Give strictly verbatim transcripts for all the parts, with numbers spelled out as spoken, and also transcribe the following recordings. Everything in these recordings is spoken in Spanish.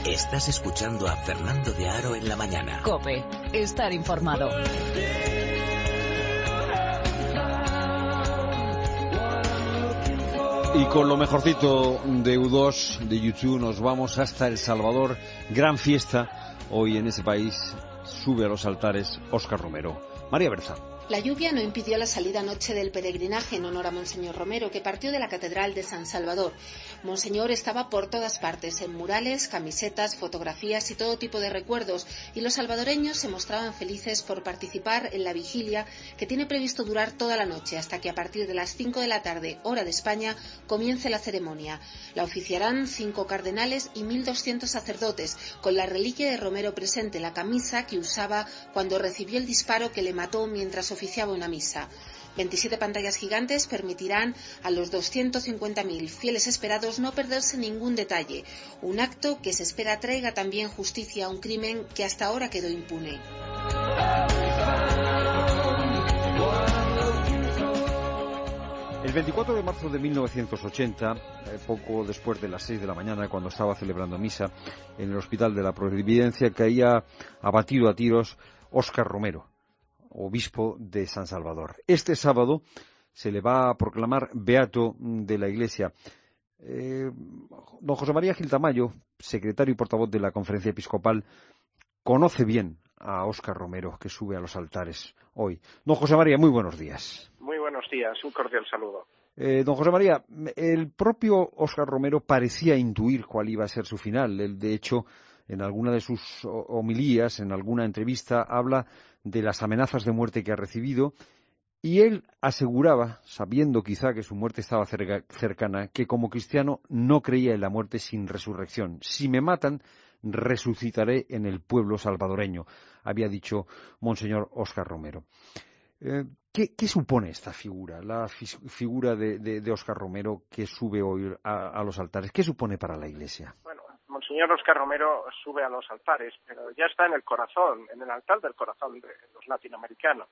Estás escuchando a Fernando de Aro en la mañana. COPE. Estar informado. Y con lo mejorcito de U dos, de YouTube, nos vamos hasta El Salvador. Gran fiesta hoy en ese país. Sube a los altares Óscar Romero. María Berza. La lluvia no impidió la salida anoche del peregrinaje en honor a Monseñor Romero, que partió de la Catedral de San Salvador. Monseñor estaba por todas partes, en murales, camisetas, fotografías y todo tipo de recuerdos, y los salvadoreños se mostraban felices por participar en la vigilia, que tiene previsto durar toda la noche, hasta que a partir de las cinco de la tarde, hora de España, comience la ceremonia. La oficiarán cinco cardenales y mil doscientos sacerdotes, con la reliquia de Romero presente, la camisa que usaba cuando recibió el disparo que le mató mientras oficiaba una misa. veintisiete pantallas gigantes permitirán a los doscientos cincuenta mil fieles esperados no perderse ningún detalle, un acto que se espera traiga también justicia a un crimen que hasta ahora quedó impune. El veinticuatro de marzo de mil novecientos ochenta, eh, poco después de las seis de la mañana, cuando estaba celebrando misa en el Hospital de la Providencia, caía abatido a tiros Óscar Romero, obispo de San Salvador. Este sábado se le va a proclamar beato de la Iglesia. Eh, don José María Gil Tamayo, secretario y portavoz de la Conferencia Episcopal, conoce bien a Óscar Romero, que sube a los altares hoy. Don José María, muy buenos días. Muy buenos días, un cordial saludo. Eh, don José María, el propio Óscar Romero parecía intuir cuál iba a ser su final. Él, de hecho, en alguna de sus homilías, en alguna entrevista, habla de las amenazas de muerte que ha recibido, y él aseguraba, sabiendo quizá que su muerte estaba cerca, cercana, que como cristiano no creía en la muerte sin resurrección. Si me matan, resucitaré en el pueblo salvadoreño, había dicho Monseñor Óscar Romero. Eh, ¿qué, ¿Qué supone esta figura, la fi figura de, de, de Óscar Romero que sube hoy a, a los altares? ¿Qué supone para la Iglesia? Bueno, Monseñor Óscar Romero sube a los altares, pero ya está en el corazón, en el altar del corazón de los latinoamericanos.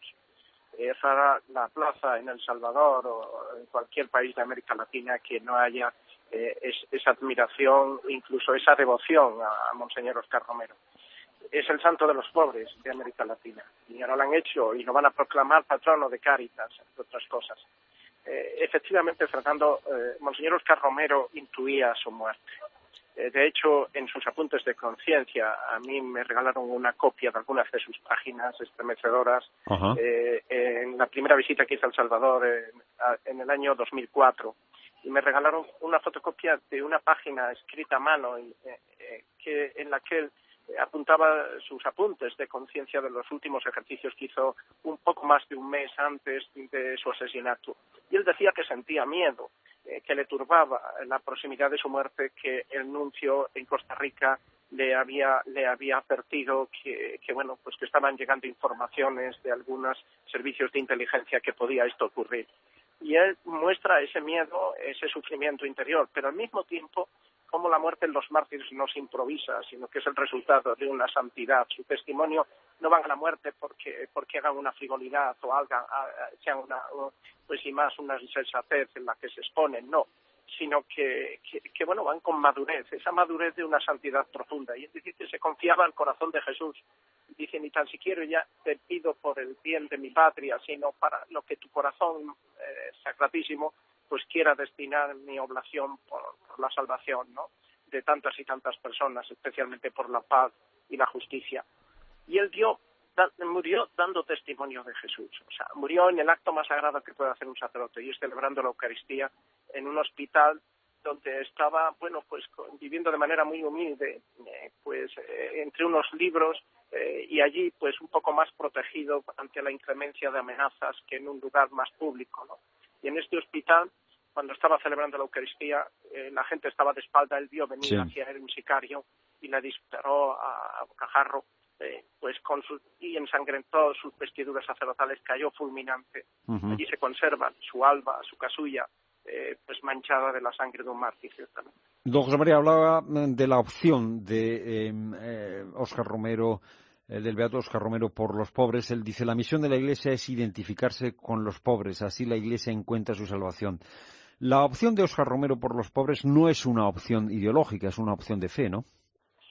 Esa la plaza en El Salvador o en cualquier país de América Latina que no haya eh, es, esa admiración, incluso esa devoción a, a Monseñor Óscar Romero. Es el santo de los pobres de América Latina, y ahora lo han hecho y lo van a proclamar patrono de Cáritas, entre otras cosas. Eh, efectivamente, Fernando, eh, Monseñor Óscar Romero intuía su muerte. Eh, de hecho, en sus apuntes de conciencia, a mí me regalaron una copia de algunas de sus páginas estremecedoras. Uh-huh. eh, en la primera visita que hice a El Salvador eh, en el año dos mil cuatro, y me regalaron una fotocopia de una página escrita a mano eh, eh, que en la que él apuntaba sus apuntes de conciencia de los últimos ejercicios que hizo un poco más de un mes antes de su asesinato. Y él decía que sentía miedo, eh, que le turbaba la proximidad de su muerte, que el nuncio en Costa Rica le había le había advertido que, que bueno, pues que estaban llegando informaciones de algunos servicios de inteligencia que podía esto ocurrir. Y él muestra ese miedo, ese sufrimiento interior, pero al mismo tiempo como la muerte en los mártires no se improvisa, sino que es el resultado de una santidad. Su testimonio no van a la muerte porque porque hagan una frivolidad o hagan, sean una, pues y más una insensatez en la que se exponen, no, sino que, que, que bueno, van con madurez, esa madurez de una santidad profunda. Y es decir, que se confiaba al corazón de Jesús. Dice, ni tan siquiera ya te pido por el bien de mi patria, sino para lo que tu corazón eh, sacratísimo pues quiera destinar mi oblación por, por la salvación, ¿no?, de tantas y tantas personas, especialmente por la paz y la justicia. Y él dio, da, murió dando testimonio de Jesús, o sea, murió en el acto más sagrado que puede hacer un sacerdote, y es celebrando la Eucaristía en un hospital donde estaba, bueno, pues viviendo de manera muy humilde, eh, pues eh, entre unos libros, eh, y allí pues un poco más protegido ante la inclemencia de amenazas que en un lugar más público, ¿no? Y en este hospital, cuando estaba celebrando la Eucaristía, eh, la gente estaba de espalda, él vio venir sí. hacia él un sicario y le disparó a, a bocajarro, eh, pues con su, y ensangrentó sus vestiduras sacerdotales, cayó fulminante. Uh-huh. Allí se conservan su alba, su casulla, eh, pues manchada de la sangre de un mártir, ciertamente. Don José María hablaba de la opción de eh, eh, Óscar Romero, del beato Óscar Romero por los pobres. Él dice, la misión de la Iglesia es identificarse con los pobres, así la Iglesia encuentra su salvación. La opción de Óscar Romero por los pobres no es una opción ideológica, es una opción de fe, ¿no?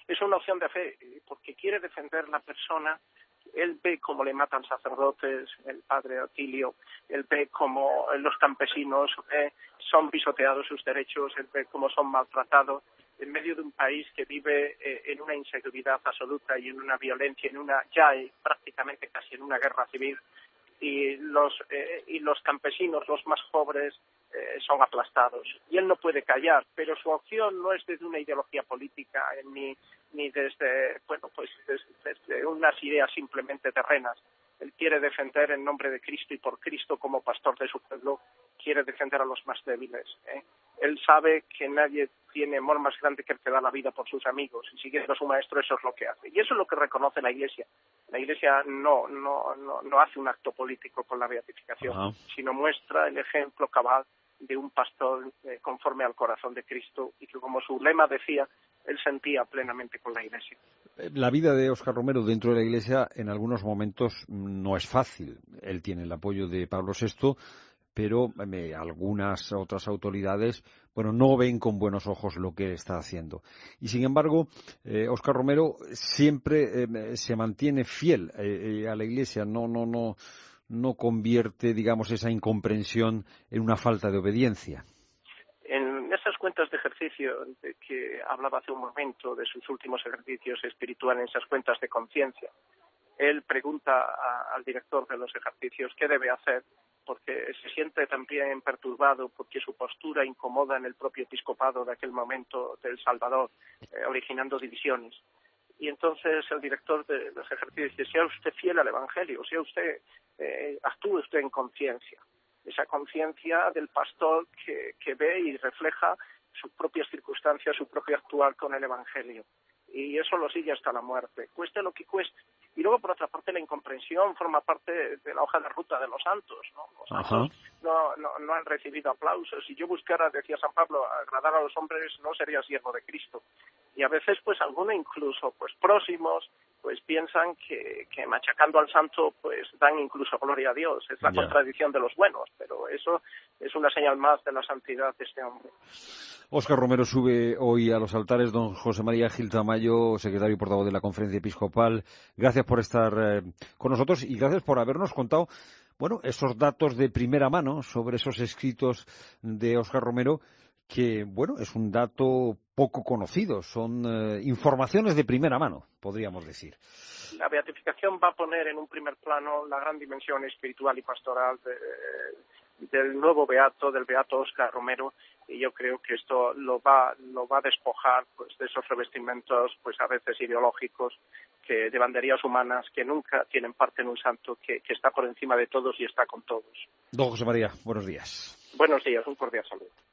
es una opción de fe, porque quiere defender la persona. Él ve cómo le matan sacerdotes, el padre Otilio, él ve cómo los campesinos eh, son pisoteados sus derechos, él ve cómo son maltratados en medio de un país que vive eh, en una inseguridad absoluta y en una violencia, en una ya eh, prácticamente casi en una guerra civil, y los eh, y los campesinos, los más pobres, eh, son aplastados. Y él no puede callar, pero su opción no es desde una ideología política eh, ni ni desde bueno pues desde, desde unas ideas simplemente terrenas. Él quiere defender en nombre de Cristo y por Cristo, como pastor de su pueblo, quiere defender a los más débiles. ¿eh? Él sabe que nadie tiene amor más grande que el que da la vida por sus amigos, y siguiendo a su maestro eso es lo que hace. Y eso es lo que reconoce la Iglesia. La Iglesia no no no, no hace un acto político con la beatificación, uh-huh. sino muestra el ejemplo cabal de un pastor eh, conforme al corazón de Cristo, y que, como su lema decía, él sentía plenamente con la Iglesia. La vida de Óscar Romero dentro de la Iglesia en algunos momentos no es fácil. Él tiene el apoyo de Pablo sexto, pero eh, algunas otras autoridades, bueno, no ven con buenos ojos lo que está haciendo. Y sin embargo, eh, Óscar Romero siempre eh, se mantiene fiel eh, eh, a la Iglesia, no, no, no, no convierte, digamos, esa incomprensión en una falta de obediencia. En esas cuentas de ejercicio de que hablaba hace un momento, de sus últimos ejercicios espirituales, en esas cuentas de conciencia, él pregunta a, al director de los ejercicios qué debe hacer, porque se siente también perturbado porque su postura incomoda en el propio episcopado de aquel momento de El Salvador, eh, originando divisiones. Y entonces el director de los ejercicios dice: sea usted fiel al Evangelio, sea usted, eh, actúe usted en conciencia. Esa conciencia del pastor que, que ve y refleja sus propias circunstancias, su propio actuar con el Evangelio. Y eso lo sigue hasta la muerte, cueste lo que cueste. Y luego, por otra parte, la incomprensión forma parte de la hoja de ruta de los santos, ¿no? Los santos no, no, no han recibido aplausos. Si yo buscara, decía San Pablo, agradar a los hombres, no sería siervo de Cristo. Y a veces, pues, algunos incluso, pues, próximos, pues, piensan que, que machacando al santo, pues, dan incluso gloria a Dios. Es la yeah. contradicción de los buenos, pero eso es una señal más de la santidad de este hombre. Óscar Romero sube hoy a los altares. Don José María Gil Tamayo, secretario y portavoz de la Conferencia Episcopal, gracias por estar eh, con nosotros y gracias por habernos contado, bueno, esos datos de primera mano sobre esos escritos de Óscar Romero, que, bueno, es un dato poco conocido, son eh, informaciones de primera mano, podríamos decir. La beatificación va a poner en un primer plano la gran dimensión espiritual y pastoral de, del nuevo beato, del beato Óscar Romero, y yo creo que esto lo va lo va a despojar, pues, de esos revestimientos, pues, a veces ideológicos, que de banderías humanas, que nunca tienen parte en un santo que, que está por encima de todos y está con todos. Don José María, buenos días. Buenos días, un cordial saludo.